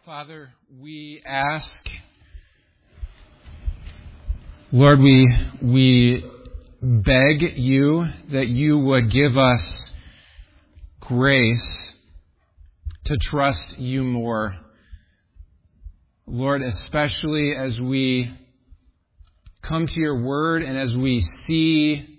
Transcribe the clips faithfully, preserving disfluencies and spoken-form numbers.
Father, we ask, Lord, we we beg you that you would give us grace to trust you more. Lord, especially as we come to your word and as we see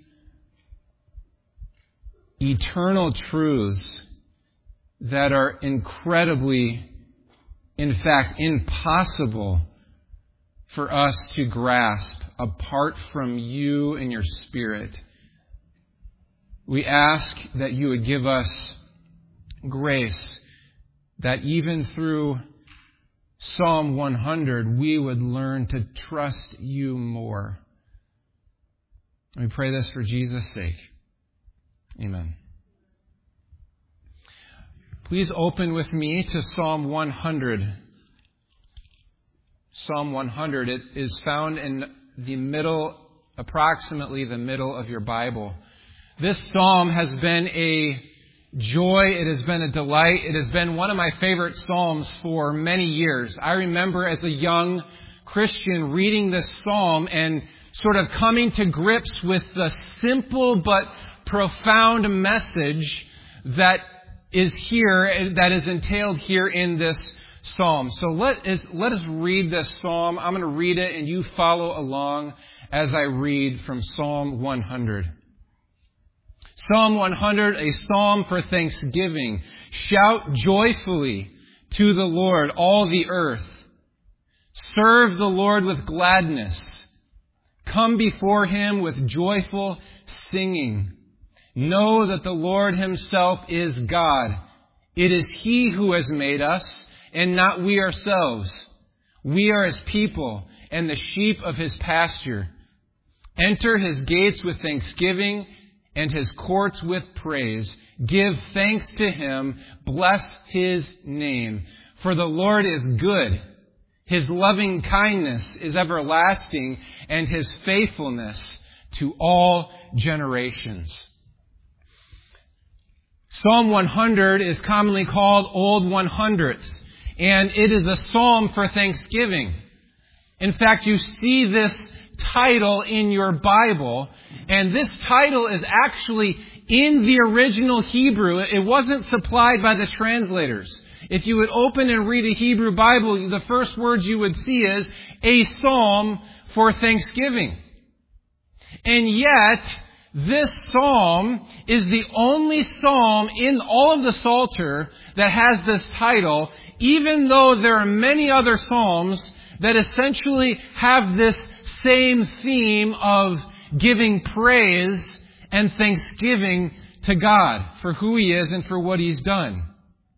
eternal truths that are incredibly, in fact, impossible for us to grasp apart from you and your Spirit. We ask that you would give us grace, that even through Psalm one hundred, we would learn to trust you more. We pray this for Jesus' sake. Amen. Please open with me to Psalm one hundred. Psalm one hundred. It is found in the middle, approximately the middle of your Bible. This psalm has been a joy. It has been a delight. It has been one of my favorite psalms for many years. I remember as a young Christian reading this psalm and sort of coming to grips with the simple but profound message that is here, that is entailed here in this psalm. So let us, let us read this psalm. I'm going to read it and you follow along as I read from Psalm one hundred. Psalm one hundred, a psalm for thanksgiving. Shout joyfully to the Lord, all the earth. Serve the Lord with gladness. Come before him with joyful singing. Know that the Lord himself is God. It is he who has made us, and not we ourselves. We are his people and the sheep of his pasture. Enter his gates with thanksgiving and his courts with praise. Give thanks to him. Bless his name. For the Lord is good. His loving kindness is everlasting, and his faithfulness to all generations. Psalm one hundred is commonly called Old one hundredth, and it is a psalm for thanksgiving. In fact, you see this title in your Bible, and this title is actually in the original Hebrew. It wasn't supplied by the translators. If you would open and read a Hebrew Bible, the first words you would see is a psalm for thanksgiving. And yet, this psalm is the only psalm in all of the Psalter that has this title, even though there are many other psalms that essentially have this same theme of giving praise and thanksgiving to God for who he is and for what he's done.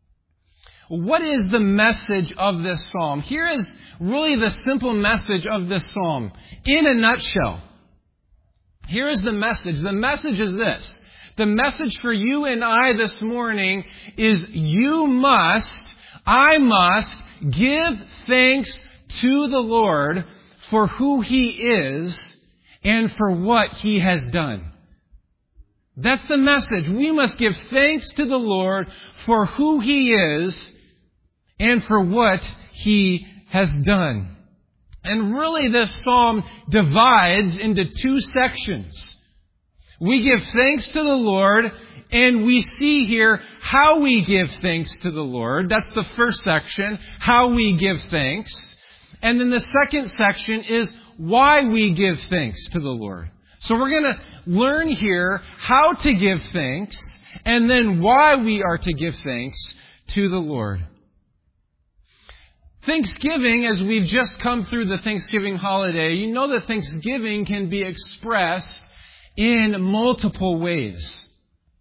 What is the message of this psalm? Here is really the simple message of this psalm in a nutshell. Here is the message. The message is this. The message for you and I this morning is you must, I must give thanks to the Lord for who he is and for what he has done. That's the message. We must give thanks to the Lord for who he is and for what he has done. And really this psalm divides into two sections. We give thanks to the Lord, and we see here how we give thanks to the Lord. That's the first section, how we give thanks. And then the second section is why we give thanks to the Lord. So we're going to learn here how to give thanks, and then why we are to give thanks to the Lord. Thanksgiving, as we've just come through the Thanksgiving holiday, you know that Thanksgiving can be expressed in multiple ways.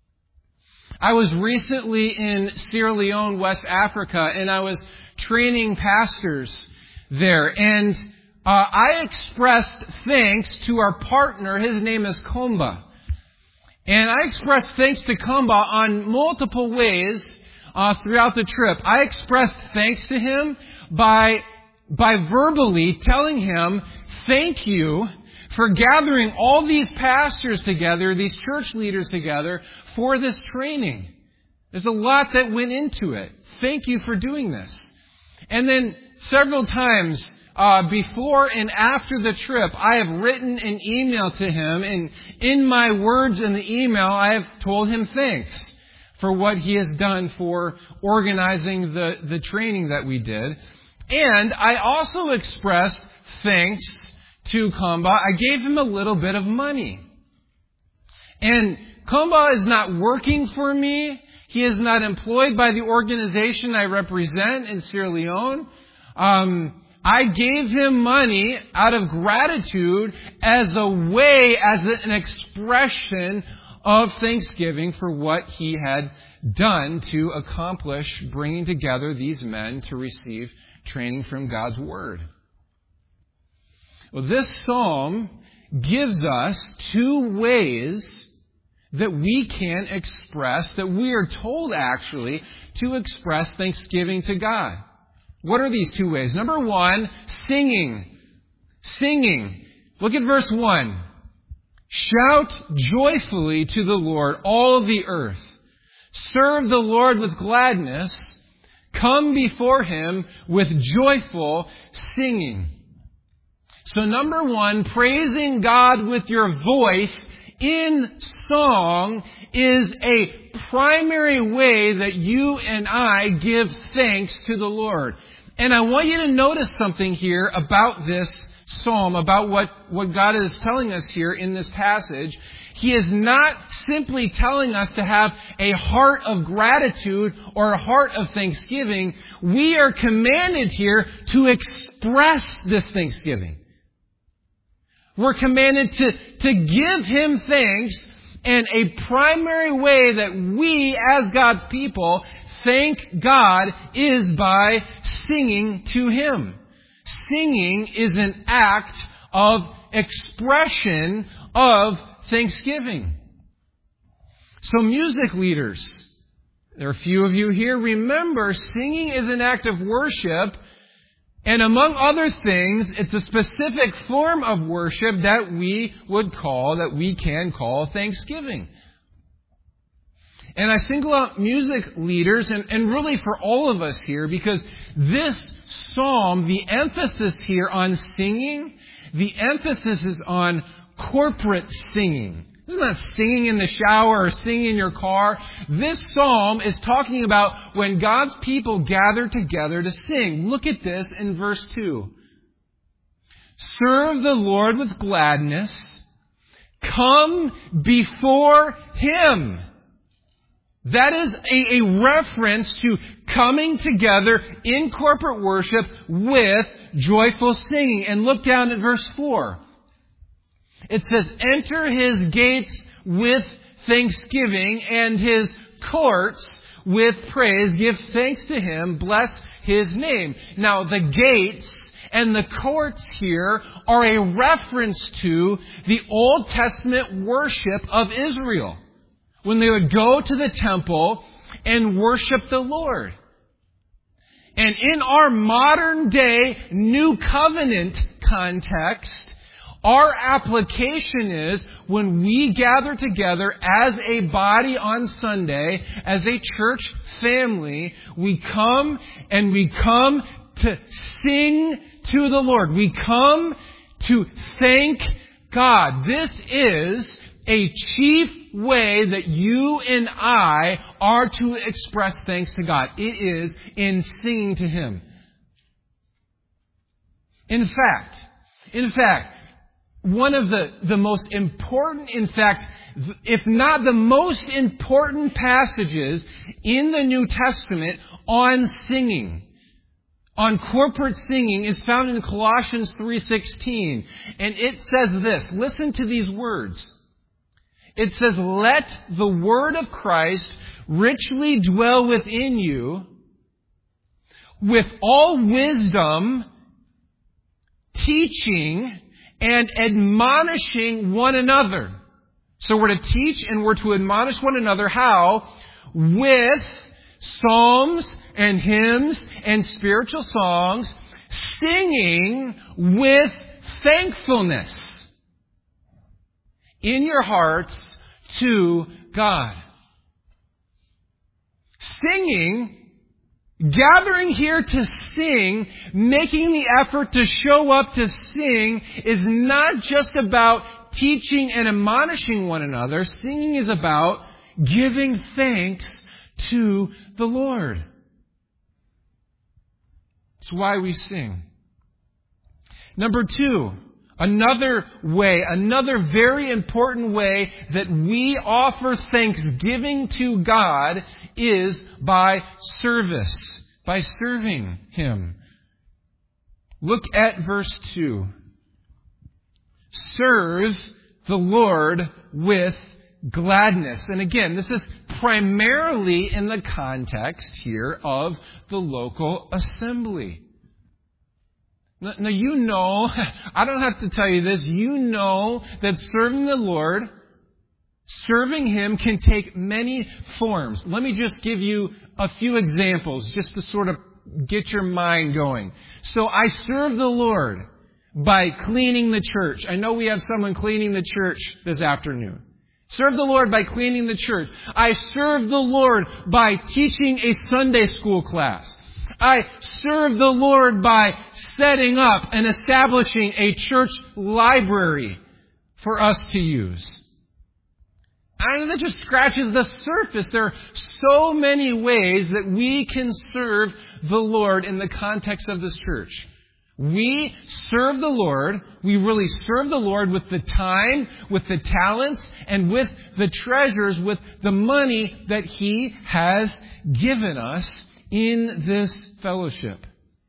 I was recently in Sierra Leone, West Africa, and I was training pastors there. And uh, I expressed thanks to our partner. His name is Komba. And I expressed thanks to Komba on multiple ways uh, throughout the trip. I expressed thanks to him by by verbally telling him, thank you for gathering all these pastors together, these church leaders together for this training. There's a lot that went into it. Thank you for doing this. And then several times uh, before and after the trip, I have written an email to him, and in my words in the email, I have told him thanks for what he has done for organizing the, the training that we did. And I also expressed thanks to Kamba. I gave him a little bit of money. And Kamba is not working for me. He is not employed by the organization I represent in Sierra Leone. Um, I gave him money out of gratitude as a way, as an expression of thanksgiving for what he had done to accomplish bringing together these men to receive training from God's Word. Well, this psalm gives us two ways that we can express, that we are told actually to express thanksgiving to God. What are these two ways? Number one, singing. Singing. Look at verse one. Shout joyfully to the Lord, all the earth. Serve the Lord with gladness. Come before Him with joyful singing. So number one, praising God with your voice in song is a primary way that you and I give thanks to the Lord. And I want you to notice something here about this psalm, about what, what God is telling us here in this passage. He is not simply telling us to have a heart of gratitude or a heart of thanksgiving. We are commanded here to express this thanksgiving. We're commanded to, to give Him thanks, and a primary way that we, as God's people, thank God is by singing to Him. Singing is an act of expression of thanksgiving. So music leaders, there are a few of you here, remember, singing is an act of worship. And among other things, it's a specific form of worship that we would call, that we can call thanksgiving. And I single out music leaders, and, and really for all of us here, because this psalm, the emphasis here on singing, the emphasis is on corporate singing. This is not singing in the shower or singing in your car. This psalm is talking about when God's people gather together to sing. Look at this in verse two. Serve the Lord with gladness. Come before Him. That is a, a reference to coming together in corporate worship with joyful singing. And look down at verse four. It says, enter His gates with thanksgiving and His courts with praise. Give thanks to Him. Bless His name. Now, the gates and the courts here are a reference to the Old Testament worship of Israel, when they would go to the temple and worship the Lord. And in our modern day New Covenant context, our application is when we gather together as a body on Sunday, as a church family, we come and we come to sing to the Lord. We come to thank God. This is a chief way that you and I are to express thanks to God. It is in singing to Him. In fact, in fact, one of the, the most important, in fact, if not the most important passages in the New Testament on singing, on corporate singing, is found in Colossians three sixteen. And it says this, listen to these words. It says, let the word of Christ richly dwell within you with all wisdom, teaching and admonishing one another. So we're to teach and we're to admonish one another. How? With psalms and hymns and spiritual songs, singing with thankfulness in your hearts to God. Singing Gathering here to sing, making the effort to show up to sing, is not just about teaching and admonishing one another. Singing is about giving thanks to the Lord. It's why we sing. Number two, another way, another very important way that we offer thanksgiving to God is by service, by serving Him. Look at verse two. Serve the Lord with gladness. And again, this is primarily in the context here of the local assembly. Now, you know, I don't have to tell you this, you know that serving the Lord, serving Him can take many forms. Let me just give you a few examples just to sort of get your mind going. So I serve the Lord by cleaning the church. I know we have someone cleaning the church this afternoon. Serve the Lord by cleaning the church. I serve the Lord by teaching a Sunday school class. I serve the Lord by setting up and establishing a church library for us to use. And that just scratches the surface. There are so many ways that we can serve the Lord in the context of this church. We serve the Lord. We really serve the Lord with the time, with the talents, and with the treasures, with the money that He has given us in this fellowship.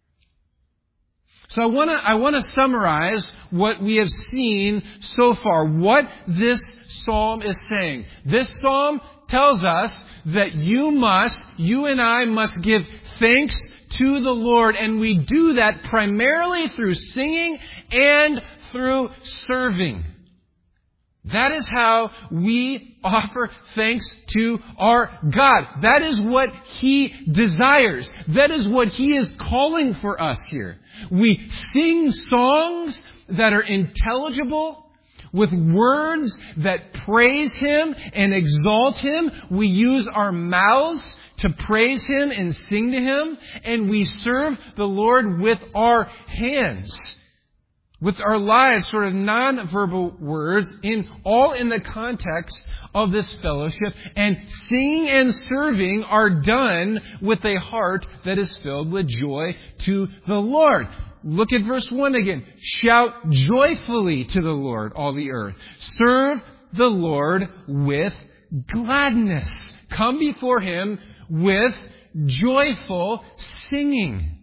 So I want to I want to summarize what we have seen so far, what this psalm is saying. This psalm tells us that you must, you and I must give thanks to the Lord, and we do that primarily through singing and through serving. That is how we offer thanks to our God. That is what He desires. That is what He is calling for us here. We sing songs that are intelligible, with words that praise Him and exalt Him. We use our mouths to praise Him and sing to Him. And we serve the Lord with our hands, with our lives, sort of non-verbal words, in all in the context of this fellowship. And singing and serving are done with a heart that is filled with joy to the Lord. Look at verse one again. Shout joyfully to the Lord, all the earth. Serve the Lord with gladness. Come before Him with joyful singing.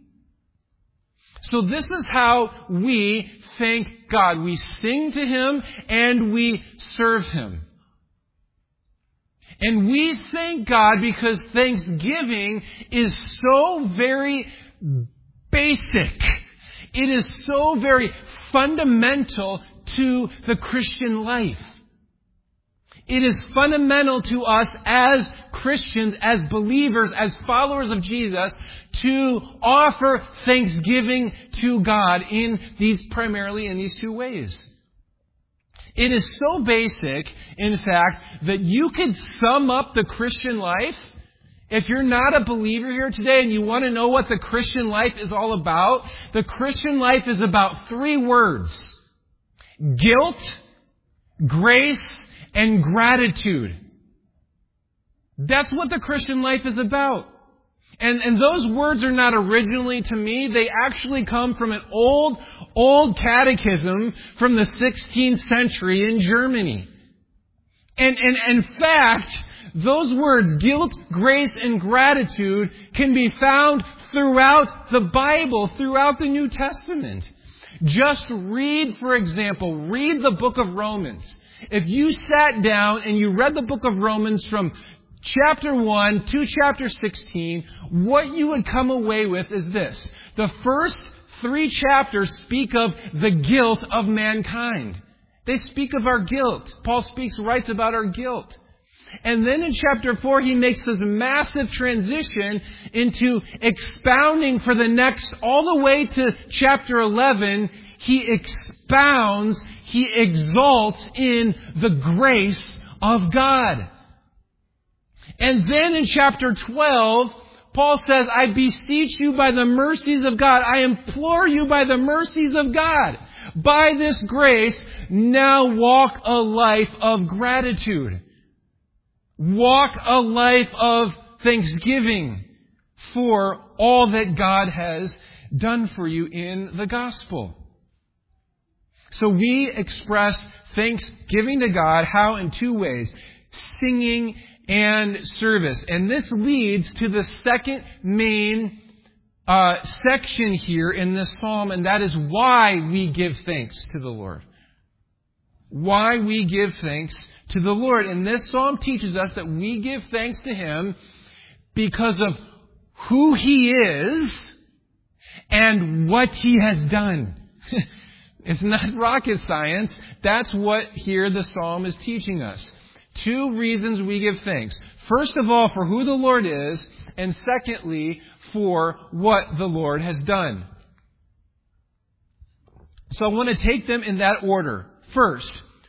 So this is how we thank God. We sing to Him and we serve Him. And we thank God because thanksgiving is so very basic. It is so very fundamental to the Christian life. It is fundamental to us as Christians, as believers, as followers of Jesus, to offer thanksgiving to God in these, primarily in these two ways. It is so basic, in fact, that you could sum up the Christian life. If you're not a believer here today and you want to know what the Christian life is all about, the Christian life is about three words: guilt, grace, and gratitude. That's what the Christian life is about. And, and those words are not originally to me. They actually come from an old, old catechism from the sixteenth century in Germany. And, and, and in fact, those words, guilt, grace, and gratitude, can be found throughout the Bible, throughout the New Testament. Just read, for example, read the book of Romans. If you sat down and you read the book of Romans from chapter one to chapter sixteen, what you would come away with is this. The first three chapters speak of the guilt of mankind. They speak of our guilt. Paul speaks, writes about our guilt. And then in chapter four, he makes this massive transition into expounding for the next, all the way to chapter eleven, he expounds, he exalts in the grace of God. And then in chapter twelve, Paul says, I beseech you by the mercies of God. I implore you by the mercies of God. By this grace, now walk a life of gratitude. Walk a life of thanksgiving for all that God has done for you in the gospel. So we express thanksgiving to God, how? In two ways. Singing and service. And this leads to the second main uh, section here in this psalm, and that is why we give thanks to the Lord. Why we give thanks to the Lord. And this psalm teaches us that we give thanks to Him because of who He is and what He has done. It's not rocket science. That's what here the psalm is teaching us. Two reasons we give thanks. First of all, for who the Lord is, and secondly, for what the Lord has done. So I want to take them in that order. First,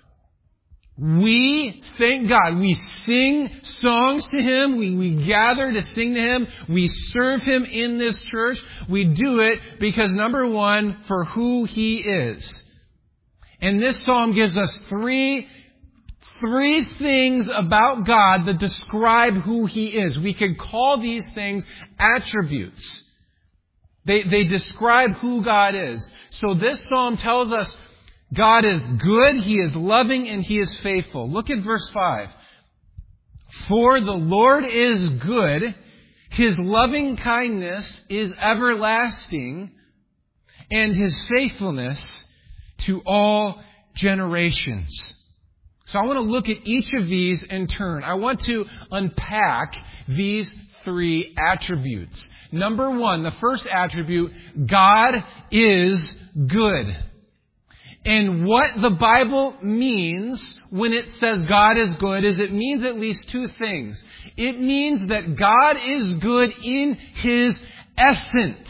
we thank God. We sing songs to Him. We, we gather to sing to Him. We serve Him in this church. We do it because, number one, for who He is. And this psalm gives us three, three things about God that describe who He is. We could call these things attributes. They, they describe who God is. So this psalm tells us God is good, He is loving, and He is faithful. Look at verse five. For the Lord is good, His loving kindness is everlasting, and His faithfulness to all generations. So I want to look at each of these in turn. I want to unpack these three attributes. Number one, the first attribute, God is good. And what the Bible means when it says God is good is it means at least two things. It means that God is good in His essence.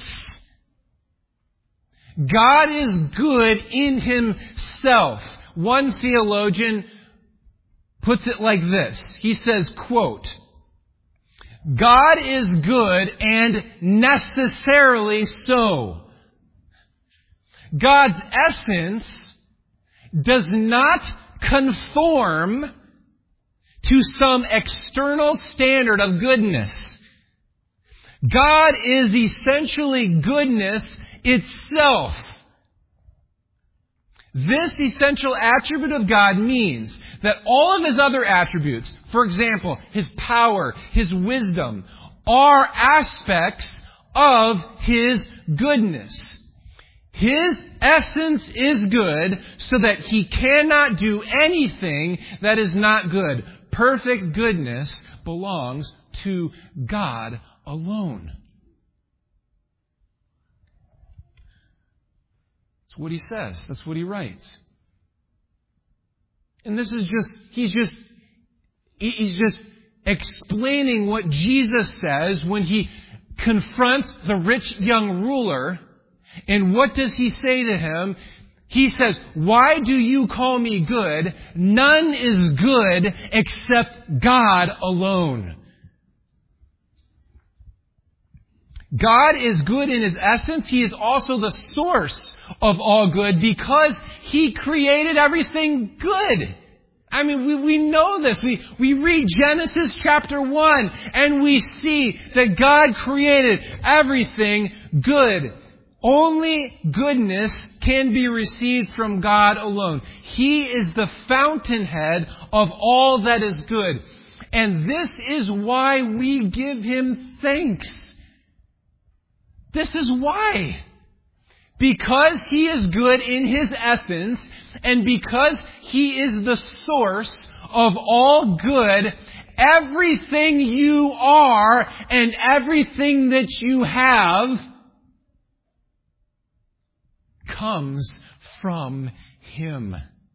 God is good in Himself. One theologian puts it like this. He says, quote, God is good and necessarily so. God's essence does not conform to some external standard of goodness. God is essentially goodness itself. This essential attribute of God means that all of His other attributes, for example, His power, His wisdom, are aspects of His goodness. His essence is good so that He cannot do anything that is not good. Perfect goodness belongs to God alone. That's what He says. That's what He writes. And this is just, He's just, He's just explaining what Jesus says when He confronts the rich young ruler. And what does He say to him? He says, why do you call me good? None is good except God alone. God is good in His essence. He is also the source of all good because He created everything good. I mean, we, we know this. We, we read Genesis chapter one and we see that God created everything good. Only goodness can be received from God alone. He is the fountainhead of all that is good. And this is why we give Him thanks. This is why. Because He is good in His essence, and because He is the source of all good, everything you are and everything that you have comes from Him.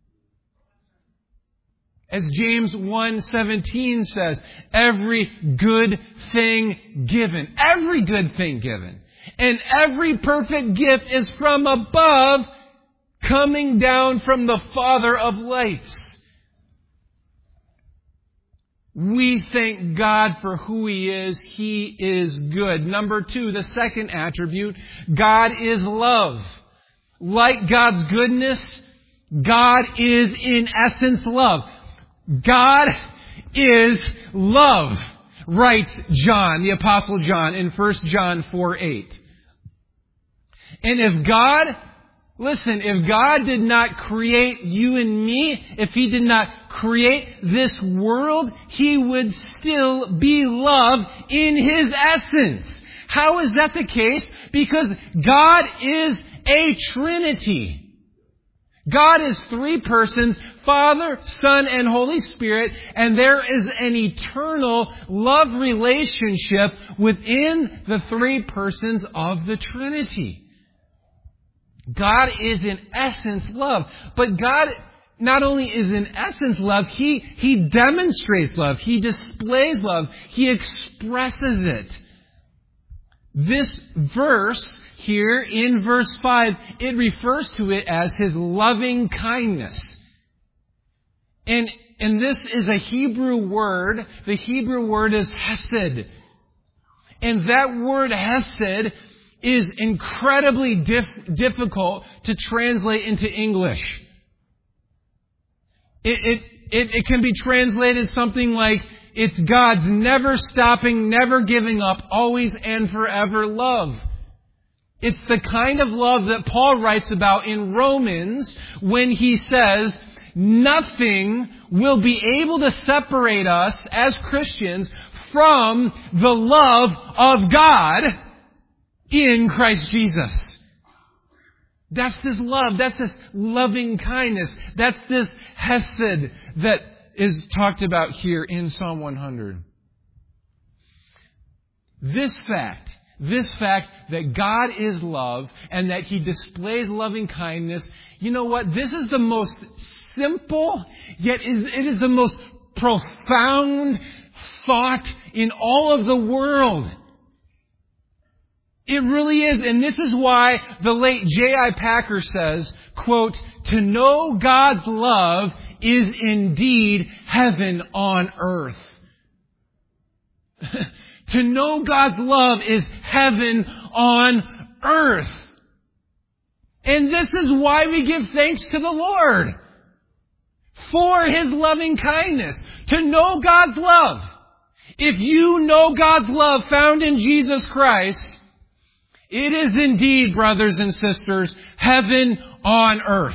As James one seventeen says, every good thing given, every good thing given, and every perfect gift is from above, coming down from the Father of lights. We thank God for who He is. He is good. Number two, the second attribute, God is love. Like God's goodness, God is in essence love. God is love, writes John, the Apostle John, in First John four eight. And if God, listen, if God did not create you and me, if He did not create this world, He would still be love in His essence. How is that the case? Because God is a Trinity. God is three persons, Father, Son, and Holy Spirit, and there is an eternal love relationship within the three persons of the Trinity. God is in essence love. But God not only is in essence love, He, He demonstrates love. He displays love. He expresses it. This verse here in verse five, it refers to it as His loving kindness. And, and this is a Hebrew word. The Hebrew word is hesed. And that word hesed is incredibly dif- difficult to translate into English. It, it, it, it can be translated something like, it's God's never stopping, never giving up, always and forever love. It's the kind of love that Paul writes about in Romans when he says, nothing will be able to separate us as Christians from the love of God in Christ Jesus. That's this love. That's this loving kindness. That's this hesed that is talked about here in Psalm one hundred. This fact, this fact that God is love and that He displays loving kindness, you know what? This is the most simple, yet it is the most profound thought in all of the world. It really is. And this is why the late J I Packer says, quote, to know God's love is indeed heaven on earth. To know God's love is heaven on earth. And this is why we give thanks to the Lord. For His loving kindness. To know God's love. If you know God's love found in Jesus Christ, it is indeed, brothers and sisters, heaven on earth.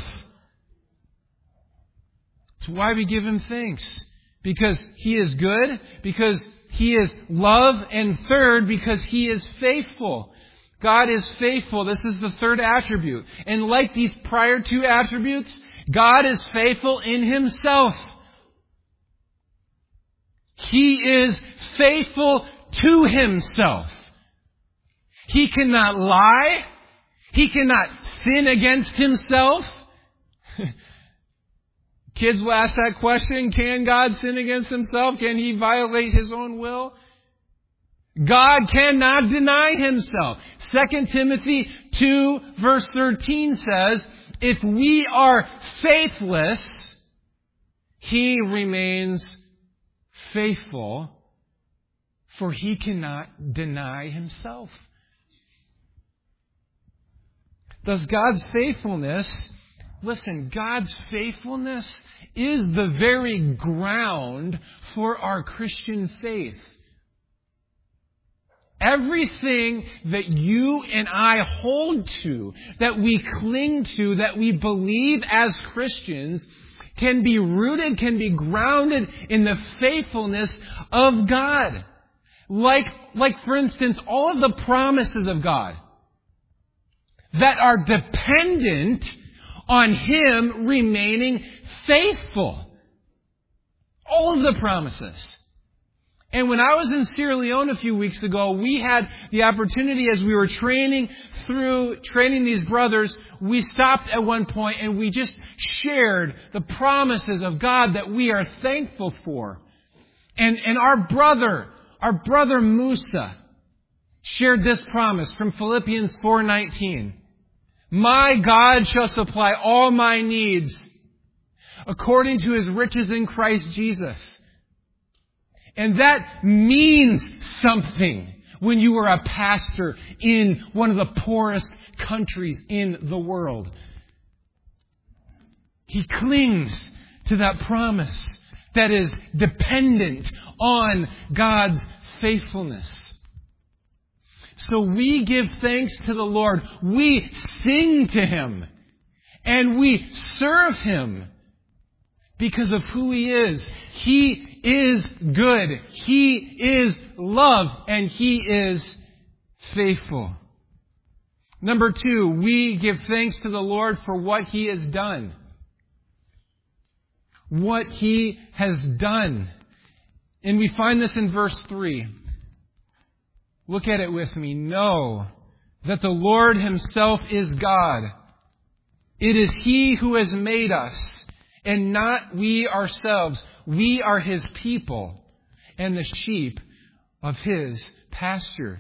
That's why we give Him thanks. Because He is good, because He is love, and third, because He is faithful. God is faithful. This is the third attribute. And like these prior two attributes, God is faithful in Himself. He is faithful to Himself. He cannot lie. He cannot sin against Himself. Kids will ask that question, can God sin against Himself? Can He violate His own will? God cannot deny Himself. Second Timothy two verse thirteen says, if we are faithless, He remains faithful, for He cannot deny Himself. Thus, God's faithfulness, listen, God's faithfulness is the very ground for our Christian faith. Everything that you and I hold to, that we cling to, that we believe as Christians, can be rooted, can be grounded in the faithfulness of God. Like, like for instance, all of the promises of God that are dependent on Him remaining faithful. All of the promises. And when I was in Sierra Leone a few weeks ago, we had the opportunity as we were training through, training these brothers, we stopped at one point and we just shared the promises of God that we are thankful for. And, and our brother, our brother Musa, shared this promise from Philippians four nineteen. My God shall supply all my needs according to His riches in Christ Jesus. And that means something when you are a pastor in one of the poorest countries in the world. He clings to that promise that is dependent on God's faithfulness. So we give thanks to the Lord. We sing to Him. And we serve Him because of who He is. He is good. He is love. And He is faithful. Number two, we give thanks to the Lord for what He has done. What He has done. And we find this in verse three. Look at it with me. Know that the Lord Himself is God. It is He who has made us, and not we ourselves. We are His people and the sheep of His pasture.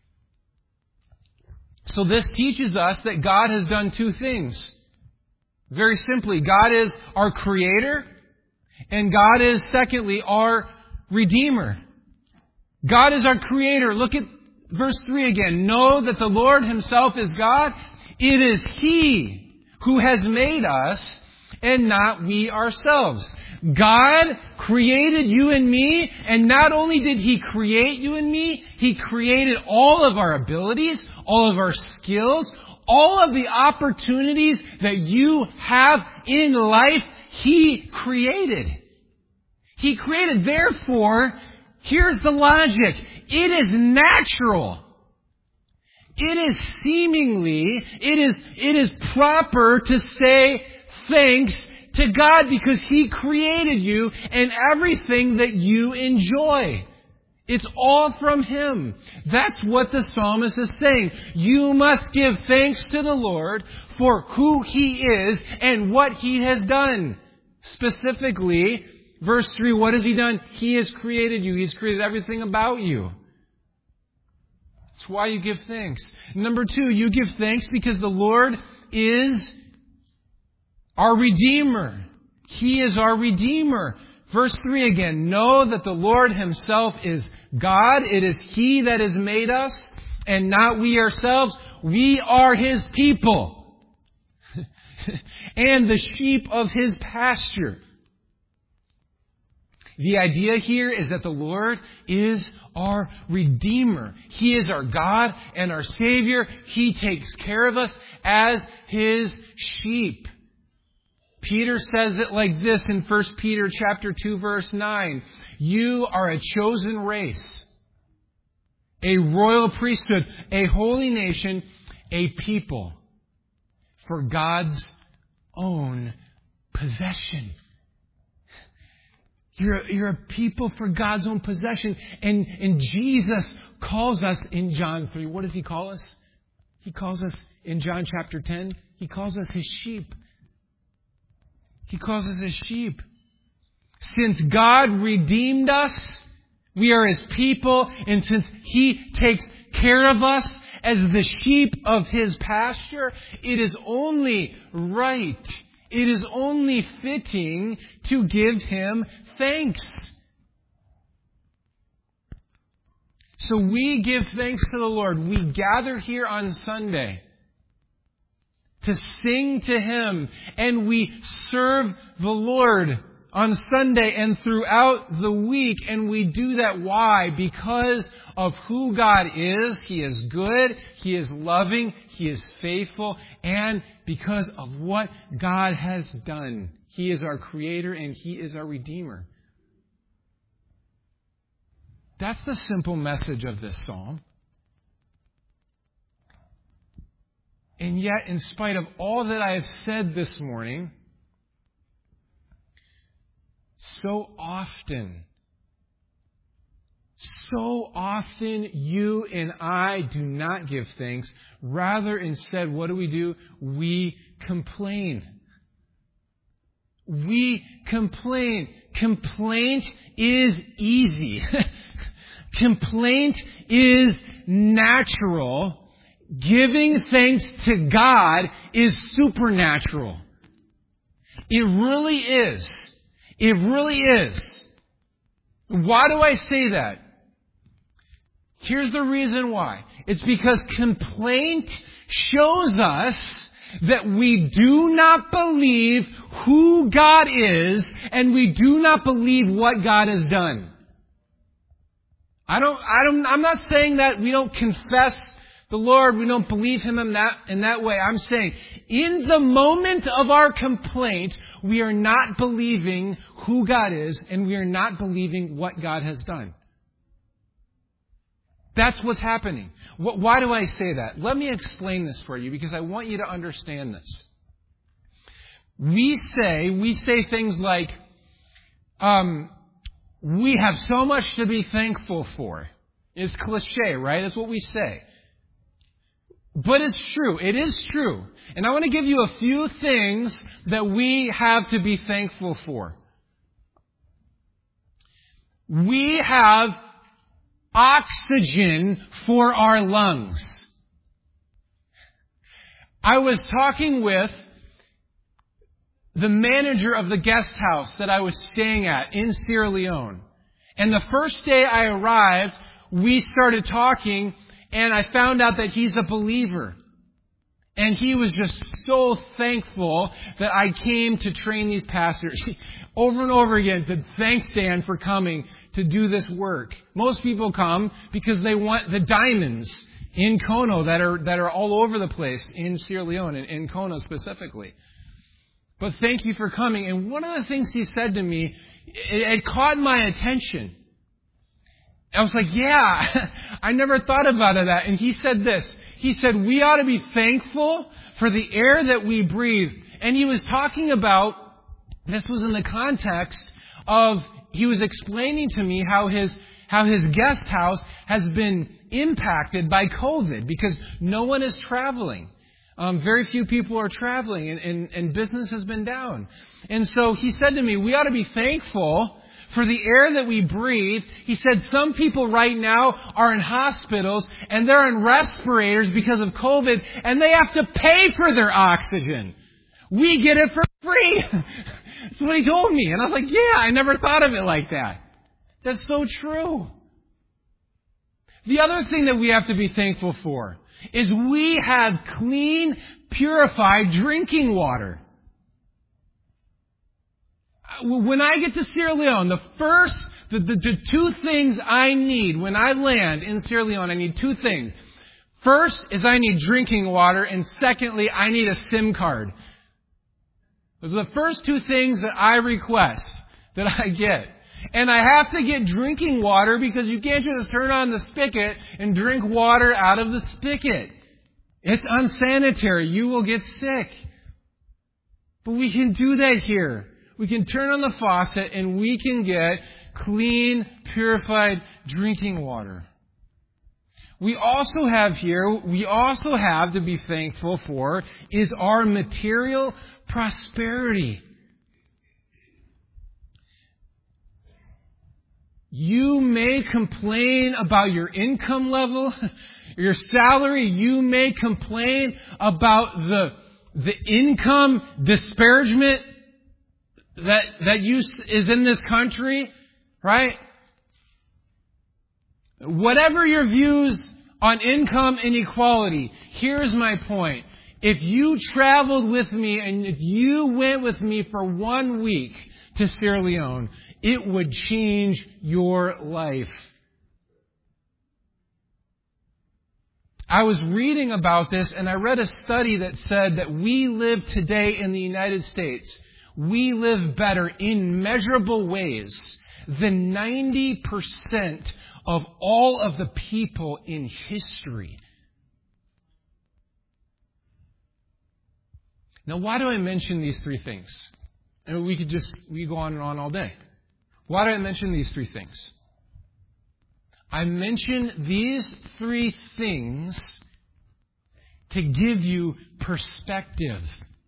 So this teaches us that God has done two things. Very simply, God is our Creator, and God is, secondly, our Redeemer. God is our Creator. Look at verse three again. Know that the Lord Himself is God. It is He who has made us, and not we ourselves. God created you and me, and not only did He create you and me, He created all of our abilities, all of our skills, all of the opportunities that you have in life, He created. He created. Therefore, here's the logic. It is natural. It is seemingly, it is, it is proper to say thanks to God because He created you and everything that you enjoy. It's all from Him. That's what the psalmist is saying. You must give thanks to the Lord for who He is and what He has done. Specifically, verse three, what has He done? He has created you. He's created everything about you. That's why you give thanks. Number two, you give thanks because the Lord is our Redeemer. He is our Redeemer. Verse three again. Know that the Lord Himself is God. It is He that has made us, and not we ourselves. We are His people. And the sheep of His pasture. The idea here is that the Lord is our Redeemer. He is our God and our Savior. He takes care of us as His sheep. Peter says it like this in First Peter chapter two, verse nine. You are a chosen race, a royal priesthood, a holy nation, a people for God's own possession. You're, you're a people for God's own possession. And, and Jesus calls us in John three. What does He call us? He calls us in John chapter ten. He calls us His sheep. He calls us His sheep. Since God redeemed us, we are His people. And since He takes care of us as the sheep of His pasture, it is only right, it is only fitting to give Him thanks. So we give thanks to the Lord. We gather here on Sunday to sing to Him, and we serve the Lord on Sunday and throughout the week. And we do that. Why? Because of who God is. He is good. He is loving. He is faithful. And because of what God has done. He is our Creator and He is our Redeemer. That's the simple message of this psalm. And yet, in spite of all that I have said this morning, so often, so often you and I do not give thanks. Rather, instead, what do we do? We complain. We complain. Complaint is easy. Complaint is natural. Giving thanks to God is supernatural. It really is. It really is. Why do I say that? Here's the reason why. It's because complaint shows us that we do not believe who God is, and we do not believe what God has done. I don't, I don't, I'm not saying that we don't confess the Lord, we don't believe Him in that, in that way. I'm saying, in the moment of our complaint, we are not believing who God is, and we are not believing what God has done. That's what's happening. Why do I say that? Let me explain this for you, because I want you to understand this. We say, we say things like, um, we have so much to be thankful for. It's cliche, right? That's what we say. But it's true. It is true. And I want to give you a few things that we have to be thankful for. We have oxygen for our lungs. I was talking with the manager of the guest house that I was staying at in Sierra Leone. And the first day I arrived, we started talking, and I found out that he's a believer. And he was just so thankful that I came to train these pastors. Over and over again, said, thanks, Dan, for coming to do this work. Most people come because they want the diamonds in Kono that are that are all over the place in Sierra Leone, and in Kono specifically. But thank you for coming. And one of the things he said to me, it, it caught my attention. I was like, yeah, I never thought about it that. And he said this. He said, we ought to be thankful for the air that we breathe. And he was talking about, this was in the context of, he was explaining to me how his, how his guest house has been impacted by COVID because no one is traveling. Um, very few people are traveling, and, and, and business has been down. And so he said to me, we ought to be thankful for the air that we breathe. He said some people right now are in hospitals and they're in respirators because of COVID, and they have to pay for their oxygen. We get it for free. That's what he told me. And I was like, yeah, I never thought of it like that. That's so true. The other thing that we have to be thankful for is we have clean, purified drinking water. When I get to Sierra Leone, the first, the, the, the two things I need when I land in Sierra Leone, I need two things. First is I need drinking water, and secondly, I need a SIM card. Those are the first two things that I request, that I get. And I have to get drinking water because you can't just turn on the spigot and drink water out of the spigot. It's unsanitary. You will get sick. But we can do that here. We can turn on the faucet and we can get clean, purified drinking water. We also have here, we also have to be thankful for is our material prosperity. You may complain about your income level, your salary. You may complain about the, the income disparagement that, that you, is in this country, right? Whatever your views on income inequality, here's my point. If you traveled with me and if you went with me for one week to Sierra Leone, it would change your life. I was reading about this, and I read a study that said that we live today in the United States, we live better in measurable ways than ninety percent of all of the people in history. Now, why do I mention these three things? And we could just, we go on and on all day. Why do I mention these three things? I mention these three things to give you perspective.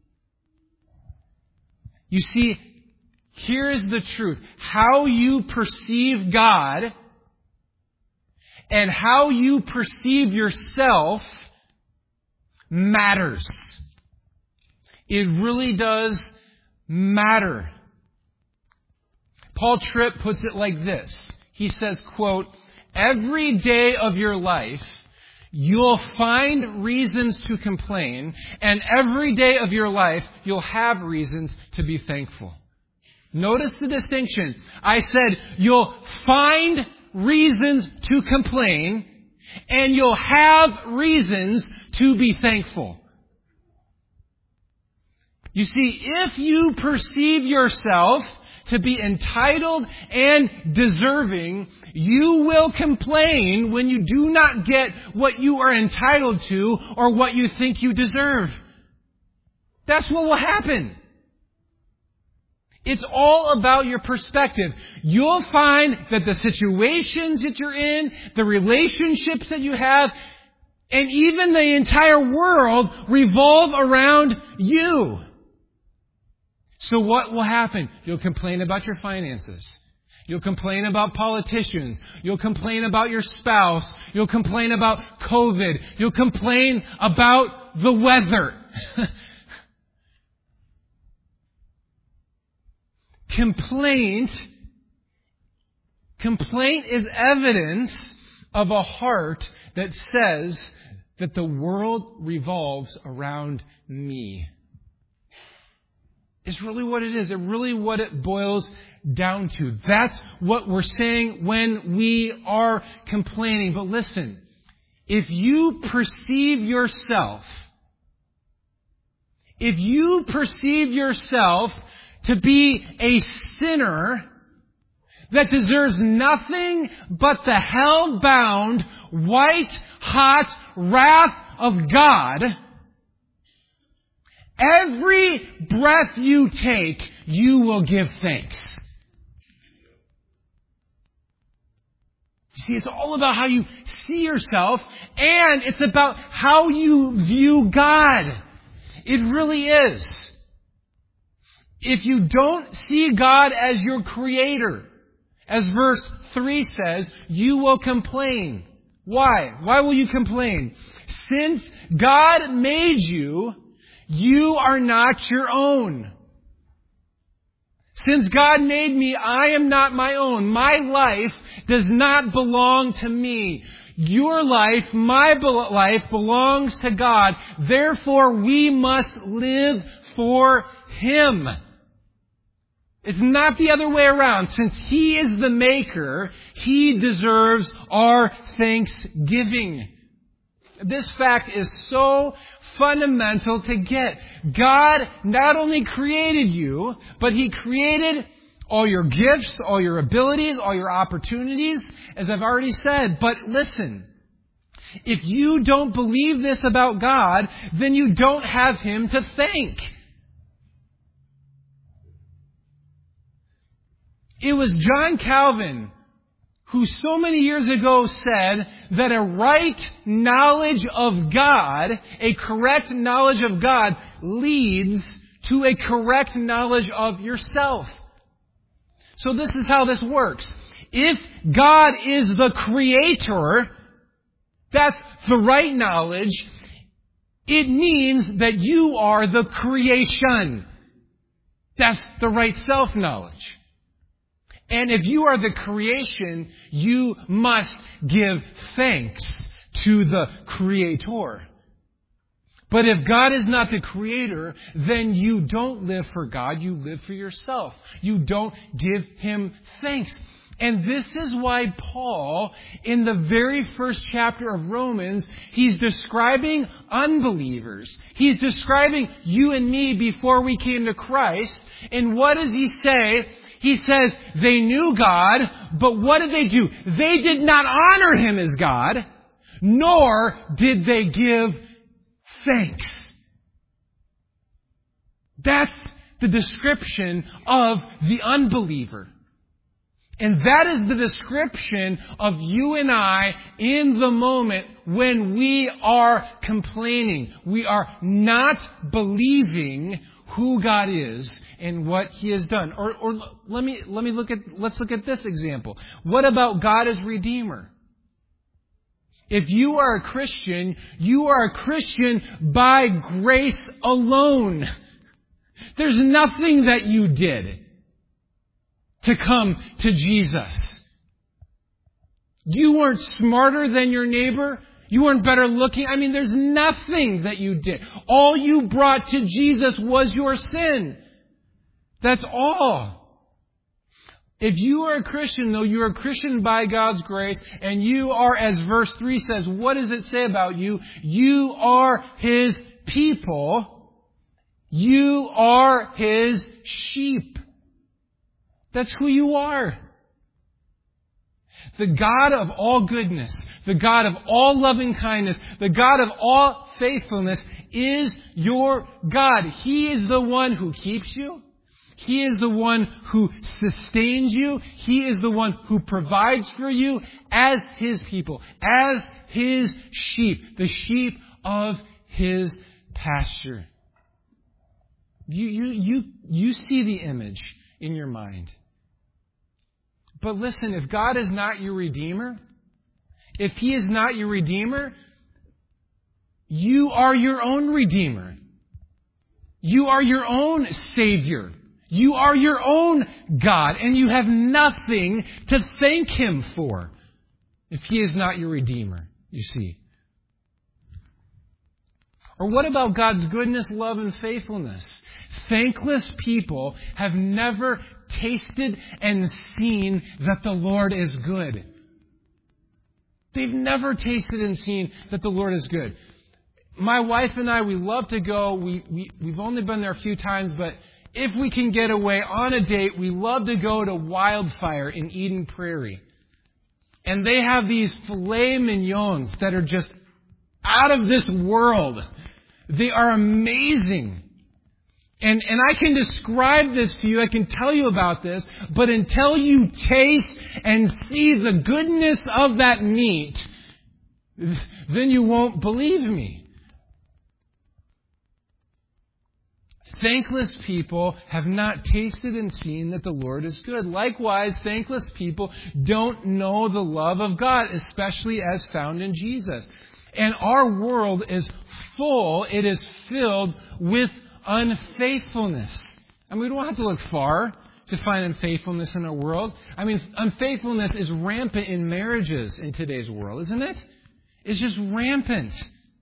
You see, here is the truth. How you perceive God and how you perceive yourself matters. It really does matter. Paul Tripp puts it like this. He says, quote, "Every day of your life, you'll find reasons to complain, and every day of your life, you'll have reasons to be thankful." Notice the distinction. I said, you'll find reasons to complain, and you'll have reasons to be thankful. You see, if you perceive yourself to be entitled and deserving, you will complain when you do not get what you are entitled to or what you think you deserve. That's what will happen. It's all about your perspective. You'll find that the situations that you're in, the relationships that you have, and even the entire world revolve around you. So what will happen? You'll complain about your finances. You'll complain about politicians. You'll complain about your spouse. You'll complain about COVID. You'll complain about the weather. Complaint, complaint is evidence of a heart that says that the world revolves around me. It's really what it is. It's really what it boils down to. That's what we're saying when we are complaining. But listen, if you perceive yourself, if you perceive yourself to be a sinner that deserves nothing but the hell-bound, white-hot wrath of God, every breath you take, you will give thanks. See, it's all about how you see yourself, and it's about how you view God. It really is. If you don't see God as your creator, as verse three says, you will complain. Why? Why will you complain? Since God made you, you are not your own. Since God made me, I am not my own. My life does not belong to me. Your life, my life, belongs to God. Therefore, we must live for Him. It's not the other way around. Since He is the maker, He deserves our thanksgiving. This fact is so fundamental to get. God not only created you, but He created all your gifts, all your abilities, all your opportunities, as I've already said. But listen, if you don't believe this about God, then you don't have Him to thank. It was John Calvin who so many years ago said that a right knowledge of God, a correct knowledge of God, leads to a correct knowledge of yourself. So this is how this works. If God is the creator, that's the right knowledge. It means that you are the creation. That's the right self-knowledge. And if you are the creation, you must give thanks to the Creator. But if God is not the Creator, then you don't live for God, you live for yourself. You don't give Him thanks. And this is why Paul, in the very first chapter of Romans, he's describing unbelievers. He's describing you and me before we came to Christ. And what does he say? He says they knew God, but what did they do? They did not honor Him as God, nor did they give thanks. That's the description of the unbeliever. And that is the description of you and I in the moment when we are complaining. We are not believing who God is and what He has done. Or, or let me let me look at let's look at this example. What about God as Redeemer? If you are a Christian, you are a Christian by grace alone. There's nothing that you did. to come to Jesus. You weren't smarter than your neighbor. You weren't better looking. I mean, there's nothing that you did. All you brought to Jesus was your sin. That's all. If you are a Christian, though, you are a Christian by God's grace, and you are, as verse three says, what does it say about you? You are His people. You are His sheep. That's who you are. The God of all goodness, the God of all loving kindness, the God of all faithfulness is your God. He is the one who keeps you. He is the one who sustains you. He is the one who provides for you as His people, as His sheep, the sheep of His pasture. You, you, you, you see the image in your mind. But listen, if God is not your Redeemer, if He is not your Redeemer, you are your own Redeemer. You are your own Savior. You are your own God, and you have nothing to thank Him for if He is not your Redeemer, you see. Or what about God's goodness, love, and faithfulness? Thankless people have never tasted and seen that the Lord is good. They've never tasted and seen that the Lord is good. My wife and I, we love to go. We, we, we've only been there a few times, but if we can get away on a date, we love to go to Wildfire in Eden Prairie. And they have these filet mignons that are just out of this world. They are amazing. And, and I can describe this to you, I can tell you about this, but until you taste and see the goodness of that meat, then you won't believe me. Thankless people have not tasted and seen that the Lord is good. Likewise, thankless people don't know the love of God, especially as found in Jesus. And our world is full, it is filled with unfaithfulness. I mean, we don't have to look far to find unfaithfulness in our world. I mean, unfaithfulness is rampant in marriages in today's world, isn't it? It's just rampant.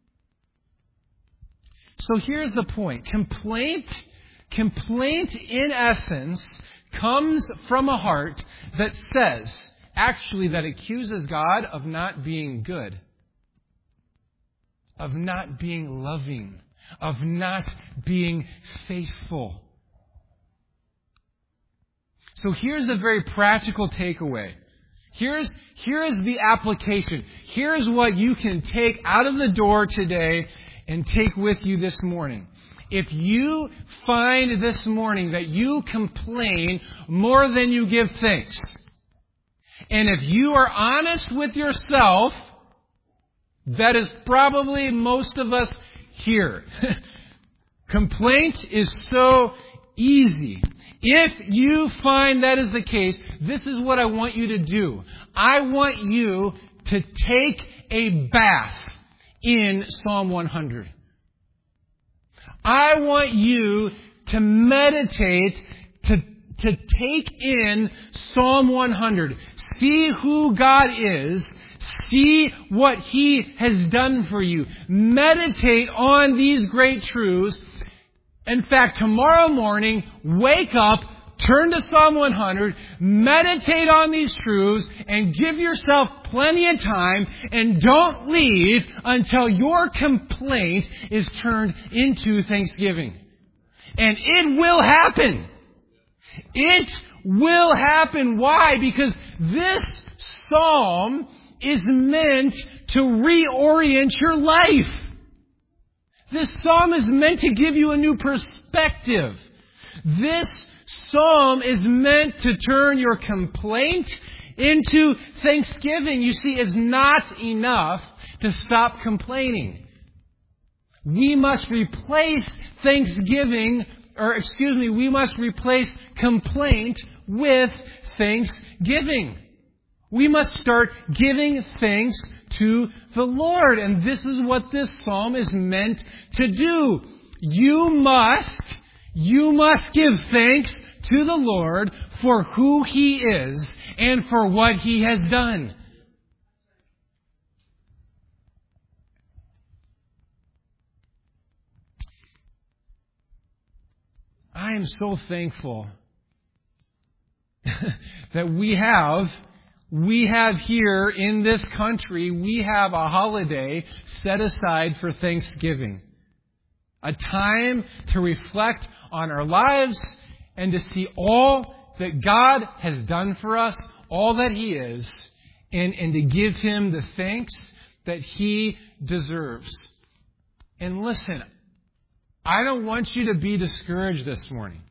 So here's the point. Complaint, complaint in essence comes from a heart that says, actually, that accuses God of not being good, of not being loving, of not being faithful. So here's the very practical takeaway. Here's, here's the application. Here's what you can take out of the door today and take with you this morning. If you find this morning that you complain more than you give thanks, and if you are honest with yourself, that is probably most of us here. Complaint is so easy. If you find that is the case, this is what I want you to do. I want you to take a bath in Psalm one hundred. I want you to meditate, to, to take in Psalm one hundred. See who God is. See what He has done for you. Meditate on these great truths. In fact, tomorrow morning, wake up, turn to Psalm one hundred, meditate on these truths, and give yourself plenty of time, and don't leave until your complaint is turned into thanksgiving. And it will happen. It will happen. Why? Because this psalm is meant to reorient your life. This psalm is meant to give you a new perspective. This psalm is meant to turn your complaint into thanksgiving. You see, it's not enough to stop complaining. We must replace thanksgiving, or excuse me, we must replace complaint with thanksgiving. We must start giving thanks to the Lord. And this is what this psalm is meant to do. You must, you must give thanks to the Lord for who He is and for what He has done. I am so thankful that we have, we have here in this country, we have a holiday set aside for Thanksgiving. A time to reflect on our lives and to see all that God has done for us, all that He is, and, and to give Him the thanks that He deserves. And listen, I don't want you to be discouraged this morning.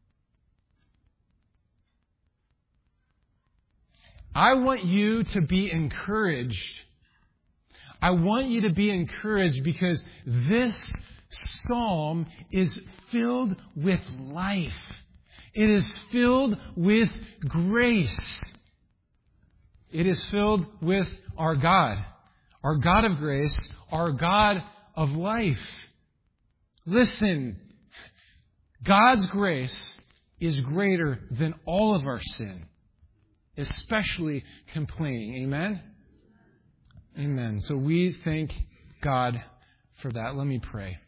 I want you to be encouraged. I want you to be encouraged because this psalm is filled with life. It is filled with grace. It is filled with our God, our God of grace, our God of life. Listen, God's grace is greater than all of our sin, especially complaining. Amen? Amen. So we thank God for that. Let me pray.